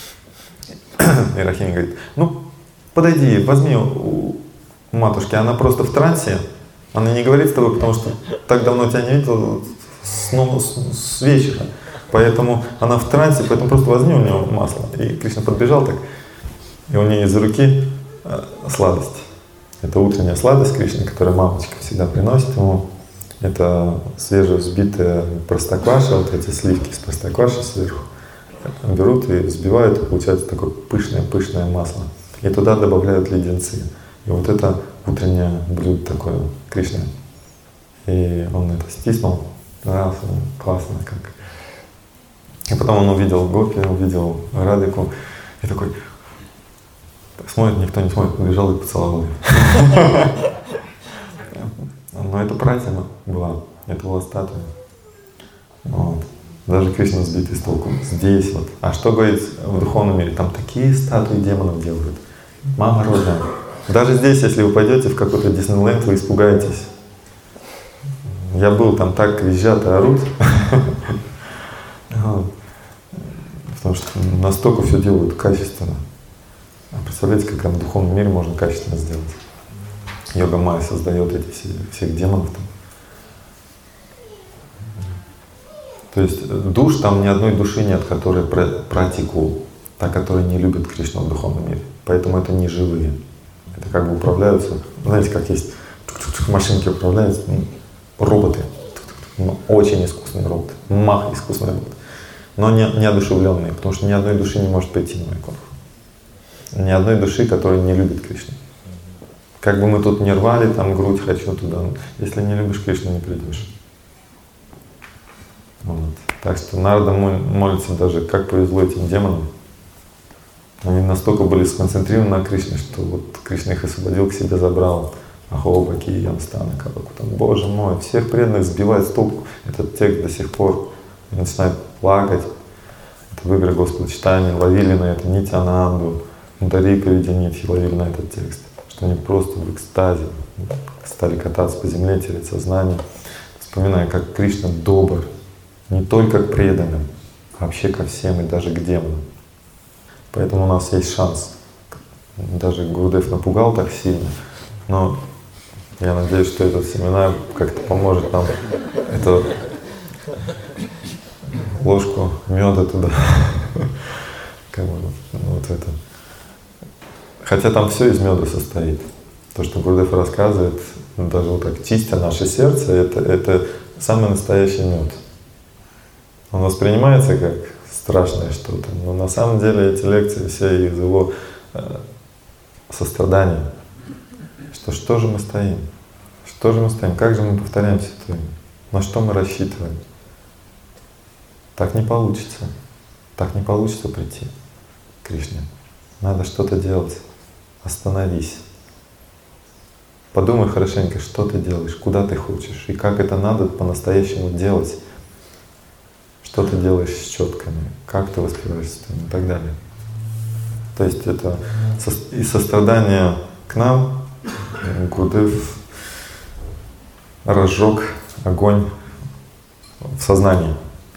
A: И Рахини говорит, ну подойди, возьми у матушки, она просто в трансе, она не говорит с тобой, потому что так давно тебя не видела, с, ну, с, с вечера. Поэтому она в трансе, поэтому просто возьми у нее масло. И Кришна подбежал так, и у нее из руки э, сладость. Это утренняя сладость Кришны, которую мамочка всегда приносит ему. Это свежевзбитая простокваша, вот эти сливки с простоквашей сверху. Берут и взбивают, и получается такое пышное-пышное масло. И туда добавляют леденцы. И вот это утреннее блюдо такое Кришны. И он это стиснул, раз, классно как. И потом он увидел Гопи, увидел Радхику, и такой смотрит, никто не смотрит, побежал и поцеловал ее. Но это пратима была, это была статуя. Вот. Даже Кришна сбитый с толку. Здесь вот. А что говорит в духовном мире? Там такие статуи демонов делают. Мама родная. Даже здесь, если вы пойдете в какой-то Диснейленд, вы испугаетесь. Я был там, так визжат и орут. Потому что настолько все делают качественно. А представляете, как в духовном мире можно качественно сделать? Йога Майя создает эти все, всех демонов там. То есть душ, там ни одной души нет, которая пратикул, та, которая не любит Кришну в духовном мире. Поэтому это не живые. Это как бы управляются, знаете, как есть машинки управляются, роботы, очень искусственные роботы, мах искусственные роботы, но не, не одушевленные, потому что ни одной души не может прийти на Вайкунтху. Ни одной души, которая не любит Кришну. Как бы мы тут не рвали, там грудь хочу туда, если не любишь Кришну, не придешь. Вот. Так что Нарада молится даже, как повезло этим демонам. Они настолько были сконцентрированы на Кришне, что вот Кришна их освободил, к себе забрал. Ахо, Баки, Янстана, Кабаку. Там, Боже мой, всех преданных сбивает с толку этот текст до сих пор. Они начинают плакать. Это в игры Господа читания, ловили на это Нитянанду, Мударика Видянитхи ловили на этот текст. Что они просто в экстазе стали кататься по земле, терять сознание, вспоминая, как Кришна добр не только к преданным, а вообще ко всем и даже к демонам. Поэтому у нас есть шанс. Даже Гурудев напугал так сильно, но я надеюсь, что этот семинар как-то поможет нам эту ложку меда туда, вот это. Хотя там все из меда состоит. То, что Гурудев рассказывает, даже вот так чистя наше сердце, это, это самый настоящий мед. Он воспринимается как страшное что-то, но на самом деле эти лекции все из его э, сострадания. Что что же мы стоим? Что же мы стоим? Как же мы повторяем все это? На что мы рассчитываем? Так не получится. Так не получится прийти к Кришне. Надо что-то делать. Остановись. Подумай хорошенько, что ты делаешь, куда ты хочешь и как это надо по-настоящему делать. Что ты делаешь с четками, как ты воспеваешь и так далее. То есть это и сострадание к нам, Гурудев разжег огонь в сознании.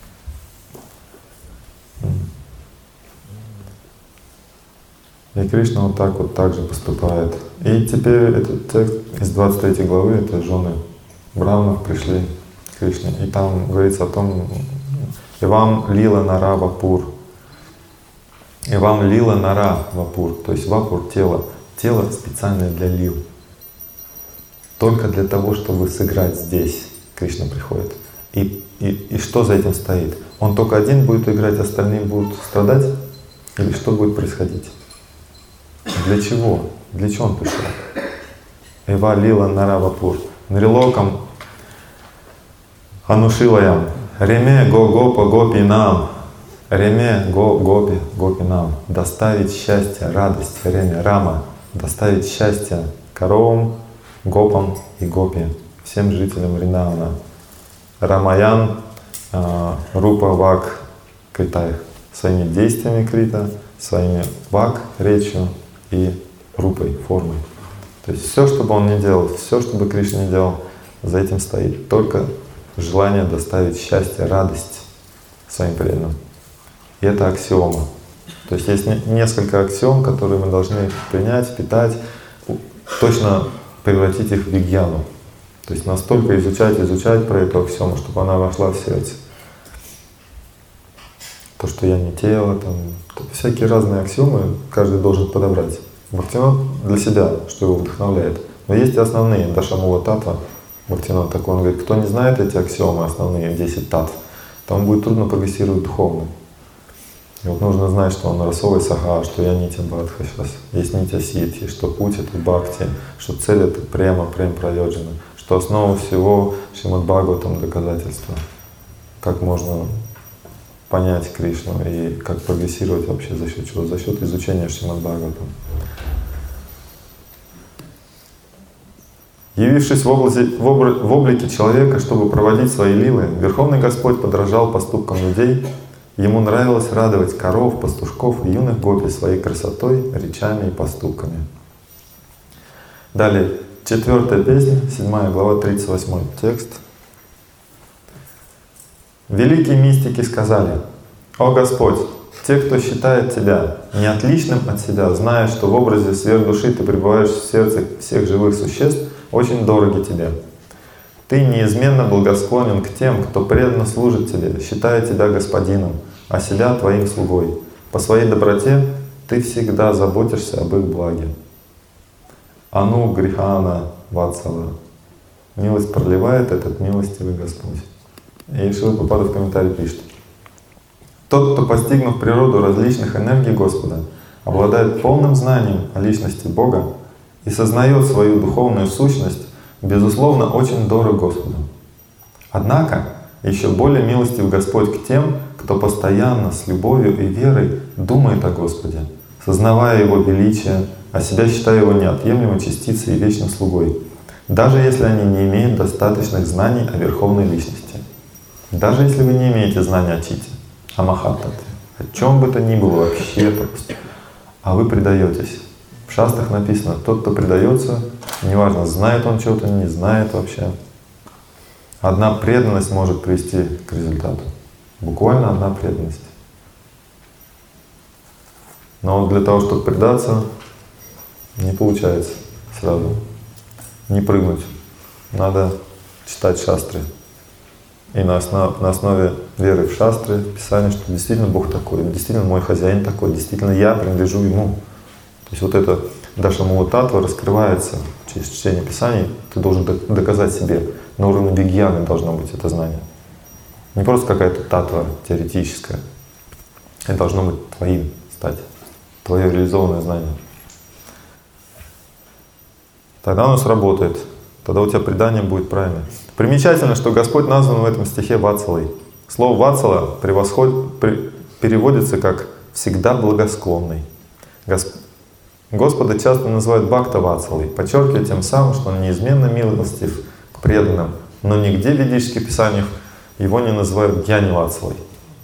A: И Кришна вот так вот так же поступает. И теперь этот текст из двадцать третьей главы, это жены браманов пришли к Кришне. И там говорится о том, Ивам лила нара вапур. Ивам лила нара вапур. То есть вапур — тело. Тело специальное для лил. Только для того, чтобы сыграть здесь, Кришна приходит. И, и, и что за этим стоит? Он только один будет играть, остальные будут страдать? Или что будет происходить? Для чего? Для чего он пришел? Ива лила нара вапур. Нрилокам анушилаям. Реме го гопа гопи нам. Реме го гопи гопи нам. Доставить счастье, радость. Реме Рама. Доставить счастье коровам, гопам и гопи. Всем жителям Вриндавана. Рамаян Рупа Вак Критаях. Своими действиями Крита, своими Вак, речью и Рупой, формой. То есть все, что бы он ни делал, все, что бы Кришна не делал, за этим стоит только желание доставить счастье, радость своим преданным. И это аксиома. То есть есть несколько аксиом, которые мы должны принять, впитать, точно превратить их в вигьяну. То есть настолько изучать, изучать про эту аксиому, чтобы она вошла в сердце. То, что я не тело, там, всякие разные аксиомы каждый должен подобрать. Бхактивинод для себя, что его вдохновляет. Но есть и основные, Дашамула Татва. Бхактивинод такой, он говорит, кто не знает эти аксиомы, основные десять татв, тому будет трудно прогрессировать духовно. И вот нужно знать, что он расовый саха, что я нитя бадха сейчас, есть нитя ситхи, что путь это бхакти, что цель это према, прем прайоджана, что основа всего Шримад Бхагаватам доказательства. Как можно понять Кришну и как прогрессировать вообще за счет чего? За счет изучения Шримад Бхагаватам. Явившись в, облази, в, обр, в облике человека, чтобы проводить свои лилы, Верховный Господь подражал поступкам людей. Ему нравилось радовать коров, пастушков и юных гопи своей красотой, речами и поступками. Далее, четвертая песня, седьмая глава, тридцать восьмой текст. Великие мистики сказали: «О Господь, Те, кто считает тебя не отличным от себя, зная, что в образе сверхдуши ты пребываешь в сердце всех живых существ, очень дороги тебе. Ты неизменно благосклонен к тем, кто преданно служит тебе, считая тебя господином, а себя твоим слугой. По своей доброте ты всегда заботишься об их благе. Ану грихана ватсала. Милость проливает этот милостивый Господь. И Шрила Прабхупада в комментарии пишет: тот, кто, постигнув природу различных энергий Господа, обладает полным знанием о личности Бога и сознает свою духовную сущность, безусловно, очень дорог Господу. Однако, еще более милостив Господь к тем, кто постоянно с любовью и верой думает о Господе, сознавая Его величие, а себя считая Его неотъемлемой частицей и вечным слугой, даже если они не имеют достаточных знаний о Верховной Личности. Даже если вы не имеете знаний о Чите, о Махаттве, о чем бы то ни было вообще просто, а вы предаетесь. В шастрах написано: тот, кто предается, неважно, знает он что-то, не знает вообще. Одна преданность может привести к результату. Буквально одна преданность. Но для того, чтобы предаться, не получается сразу. Не прыгнуть. Надо читать шастры. И на основе, на основе веры в шастры, в Писание, что действительно Бог такой, действительно мой хозяин такой, действительно я принадлежу Ему. То есть вот это Даша Мула-Татва раскрывается через чтение Писаний. Ты должен доказать себе, на уровне вигьяны должно быть это знание. Не просто какая-то татва теоретическая. Это должно быть твоим стать, твое реализованное знание. Тогда оно сработает, тогда у тебя предание будет правильно. Примечательно, что Господь назван в этом стихе Ватсалой. Слово Ватсала превосход... при... переводится как «всегда благосклонный». Госп... Господа часто называют Бхакта Ватсалой, подчеркивая тем самым, что Он неизменно милостив к преданным, но нигде в ведических писаниях Его не называют Гьяни Ватсалой.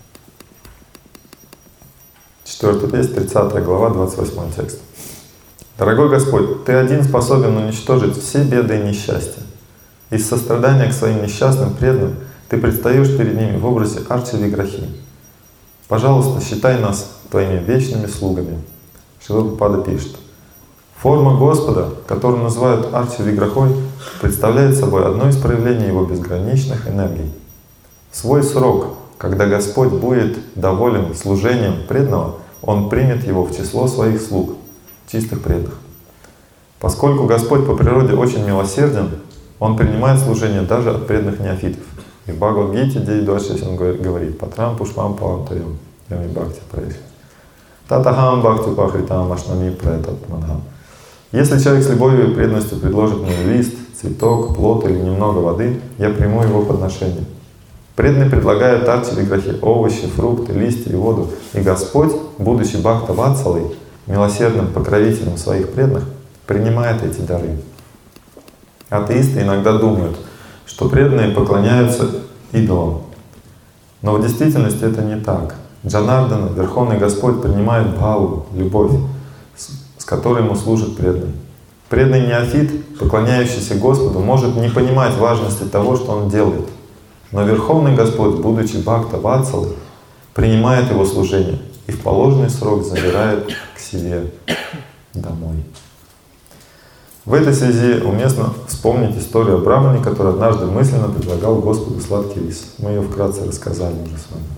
A: Четвертая песня, тридцатая глава, двадцать восьмой текст. Дорогой Господь, Ты один способен уничтожить все беды и несчастья. Из сострадания к своим несчастным преданным Ты предстаешь перед ними в образе Арчи-Виграхи. Пожалуйста, считай нас Твоими вечными слугами. Шрила Прабхупада пишет: форма Господа, которую называют Арчи-Виграхой, представляет собой одно из проявлений Его безграничных энергий. В свой срок, когда Господь будет доволен служением преданного, Он примет его в число своих слуг, чистых преданных. Поскольку Господь по природе очень милосерден, Он принимает служение даже от преданных неофитов. И в Бхагавад-гите девять двадцать шесть Он говорит: «Патрам пушпам павантарям ями бхакти праишь. Татахам бхакти пахритам ашнами праэтатманхам». Если человек с любовью и преданностью предложит мне лист, цветок, плод или немного воды, я приму его подношение. Преданный предлагает Арчи-Виграхи овощи, фрукты, листья и воду. И Господь, будучи Бхакта Ватсалой, милосердным покровителем своих преданных, принимает эти дары. Атеисты иногда думают, что преданные поклоняются идолам. Но в действительности это не так. Джанардана, Верховный Господь, принимает бхаву, любовь, с которой ему служит преданный. Преданный неофит, поклоняющийся Господу, может не понимать важности того, что он делает. Но Верховный Господь, будучи Бхакта Ватсалой, принимает его служение и в положенный срок забирает к себе домой. В этой связи уместно вспомнить историю о брамане, который однажды мысленно предлагал Господу сладкий рис. Мы ее вкратце рассказали уже с вами.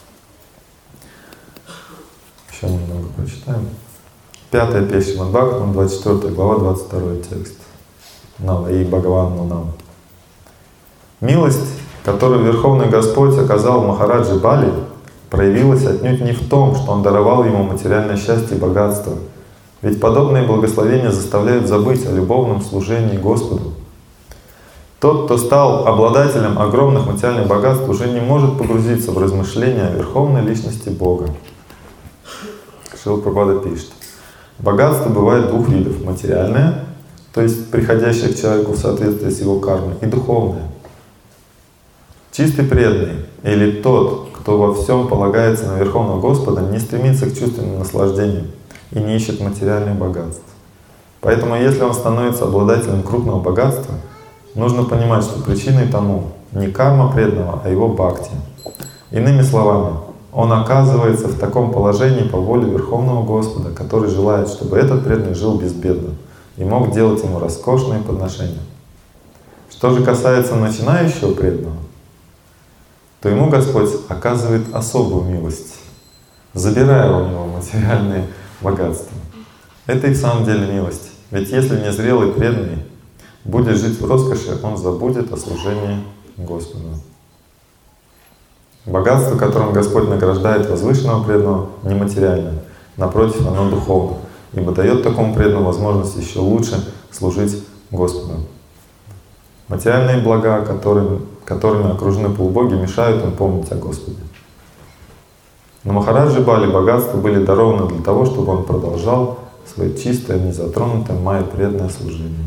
A: Еще немного прочитаем. Пятая песня Шримад Бхагаватам, двадцать четвёртая глава, двадцать второй текст. Наваи Бхагавану нам. Милость, которую Верховный Господь оказал Махараджи Бали, проявилась отнюдь не в том, что Он даровал ему материальное счастье и богатство. Ведь подобные благословения заставляют забыть о любовном служении Господу. Тот, кто стал обладателем огромных материальных богатств, уже не может погрузиться в размышления о Верховной Личности Бога. Шрила Прабхупада пишет: богатство бывает двух видов: материальное, то есть приходящее к человеку в соответствии с его кармой, и духовное. Чистый преданный или тот, кто во всем полагается на Верховного Господа, не стремится к чувственным наслаждениям и не ищет материальных богатств. Поэтому если он становится обладателем крупного богатства, нужно понимать, что причиной тому не карма преданного, а его бхакти. Иными словами, он оказывается в таком положении по воле Верховного Господа, который желает, чтобы этот преданный жил безбедно и мог делать ему роскошные подношения. Что же касается начинающего преданного, то ему Господь оказывает особую милость, забирая у него материальные богатства. Это и в самом деле милость. Ведь если незрелый преданный будет жить в роскоши, он забудет о служении Господу. Богатство, которым Господь награждает возвышенного преданного, нематериально. Напротив, оно духовно, ибо дает такому преданному возможность еще лучше служить Господу. Материальные блага, которыми, которыми окружены полубоги, мешают им помнить о Господе. Но Махараджи Бали богатства были дарованы для того, чтобы он продолжал свое чистое, незатронутое майя преданное служение.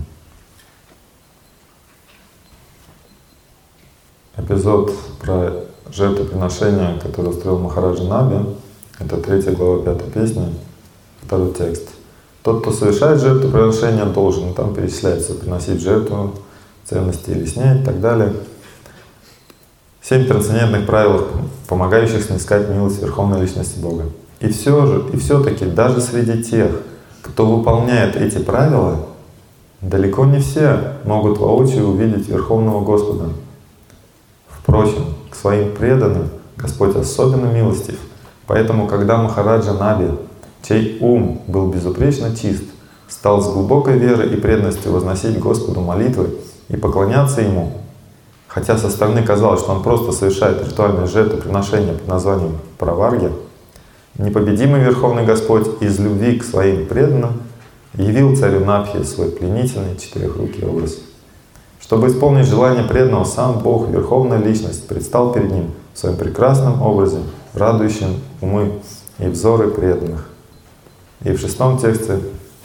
A: Эпизод про жертвоприношение, которое устроил Махараджа Наби, это третья глава, пятая песня, второй текст. Тот, кто совершает жертвоприношение, должен, и там перечисляется, приносить жертву, ценности или снять и так далее. Семь трансцендентных правил, помогающих снискать милость Верховной Личности Бога. И все же, и все-таки даже среди тех, кто выполняет эти правила, далеко не все могут воочию увидеть Верховного Господа. Впрочем, к своим преданным Господь особенно милостив. Поэтому, когда Махараджа Наби, чей ум был безупречно чист, стал с глубокой верой и преданностью возносить Господу молитвы и поклоняться Ему, хотя со стороны казалось, что он просто совершает ритуальное жертвоприношение под названием Праварги, непобедимый Верховный Господь из любви к своим преданным явил царю Напхи свой пленительный четырехрукий образ. Чтобы исполнить желание преданного, сам Бог, Верховная Личность, предстал перед ним в своем прекрасном образе, радующем умы и взоры преданных. И в шестом тексте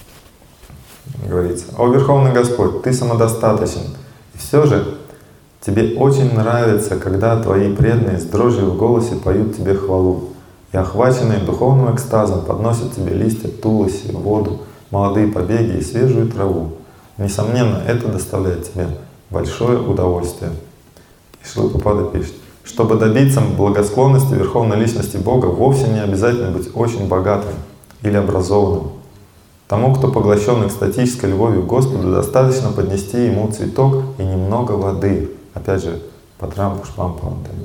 A: говорится: «О Верховный Господь, Ты самодостаточен, и все же Тебе очень нравится, когда Твои преданные с дрожью в голосе поют Тебе хвалу, и охваченные духовным экстазом подносят Тебе листья туласи, воду, молодые побеги и свежую траву. Несомненно, это доставляет Тебе большое удовольствие». И Шрила Прабхупада пишет: чтобы добиться благосклонности Верховной Личности Бога, вовсе не обязательно быть очень богатым или образованным. Тому, кто поглощен экстатической любовью к Господу, достаточно поднести Ему цветок и немного воды. Опять же, патрам пушпам пантами.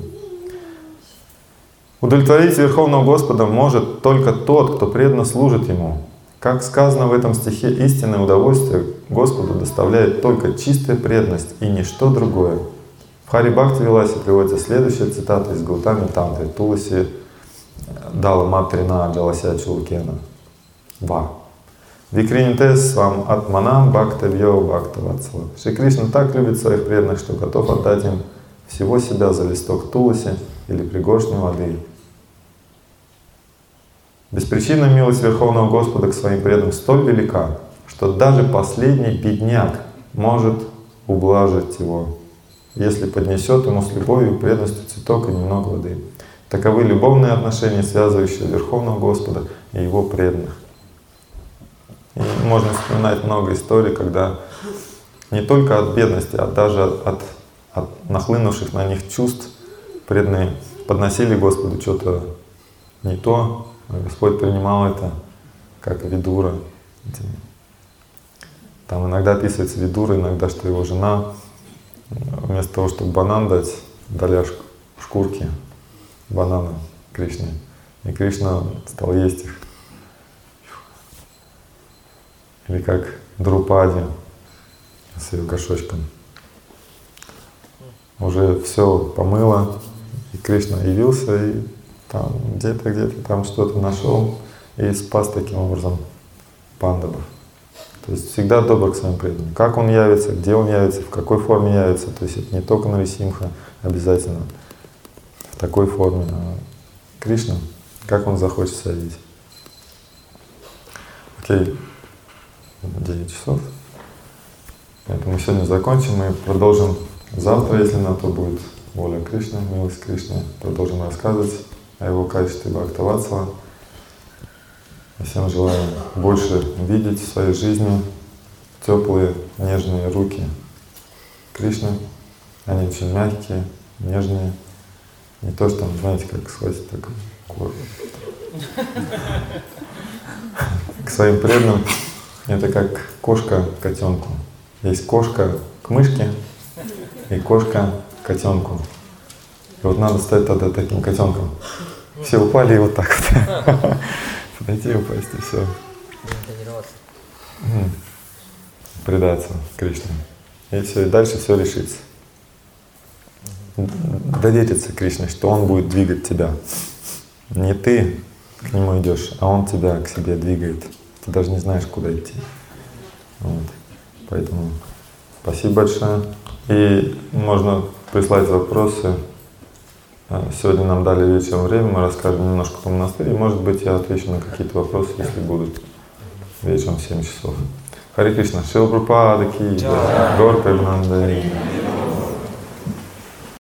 A: Удовлетворить Верховного Господа может только тот, кто преданно служит Ему. Как сказано в этом стихе, истинное удовольствие Господу доставляет только чистая преданность и ничто другое. В Хари Бхакти Виласе приводится следующая цитата из Гаутами Тантры Туласи Дала Матрина Джалася Чулкена. Ва. Викринитес свам атманам бхактавьё бхактаватсала. Шри Кришна так любит своих преданных, что готов отдать им всего себя за листок туласи или пригоршню воды. Беспричинная милость Верховного Господа к своим преданным столь велика, что даже последний бедняк может ублажить его, если поднесет ему с любовью и преданностью цветок и немного воды. Таковы любовные отношения, связывающие Верховного Господа и Его преданных. И можно вспоминать много историй, когда не только от бедности, а даже от, от, от нахлынувших на них чувств преданные подносили Господу что-то не то, а Господь принимал это как Видура. Там иногда описывается Видура, иногда, что его жена вместо того, чтобы банан дать, дали шкурки банана Кришне. И Кришна стал есть их. Или как Друпади с ее горшочком. Уже все помыло, и Кришна явился, и там где-то, где-то там что-то нашел, и спас таким образом пандавов. То есть всегда добр к своим преданным. Как он явится, где он явится, в какой форме явится. То есть это не только Нарисимха обязательно в такой форме, а Кришна, как он захочет себя видеть. Окей. девять часов. Поэтому сегодня закончим. Мы продолжим завтра, если на то будет воля Кришны, милость Кришны. Продолжим рассказывать о Его качестве Бхактаватсала. Всем желаю больше видеть в своей жизни теплые, нежные руки Кришны. Они очень мягкие, нежные, Не то, что, знаете, как схватить так кожу. К своим преданным это как кошка к котенку. Есть кошка к мышке и кошка к котенку. И вот надо стать тогда таким котенком. Все упали и вот так вот. Подойти и упасть, и все. Предаться Кришне. И все, и дальше все решится. Довериться Кришне, что Он будет двигать тебя. Не ты к Нему идешь, а Он тебя к себе двигает. Ты даже не знаешь, куда идти. Вот. Поэтому спасибо большое. И можно прислать вопросы. Сегодня нам дали вечером время, мы расскажем немножко про монастырь. И, может быть, я отвечу на какие-то вопросы, если будут вечером в семь часов. Харе Кришна, Шрила Прабхупада ки джай, Гаур Премананде.